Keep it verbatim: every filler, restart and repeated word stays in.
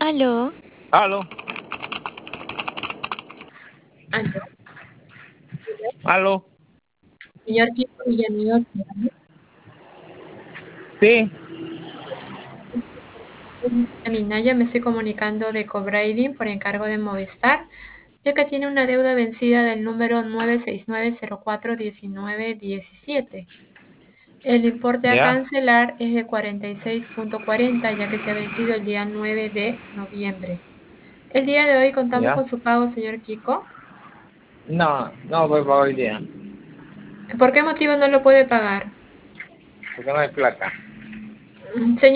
Aló. Aló, Aló, aló, señor Kiko Villanueva. sí, Minaya, me estoy comunicando de Cobrading por encargo de Movistar, ya que tiene una deuda vencida del número nueve seis nueve cero cuatro uno nueve uno siete. El importe a ya, cancelar es de cuarenta y seis punto cuarenta, ya que se ha vencido el día nueve de noviembre. El día de hoy contamos ya. con su pago, señor Kiko. No, no voy para hoy día, ¿Por qué motivo no lo puede pagar? porque no hay plata. Mm, Señor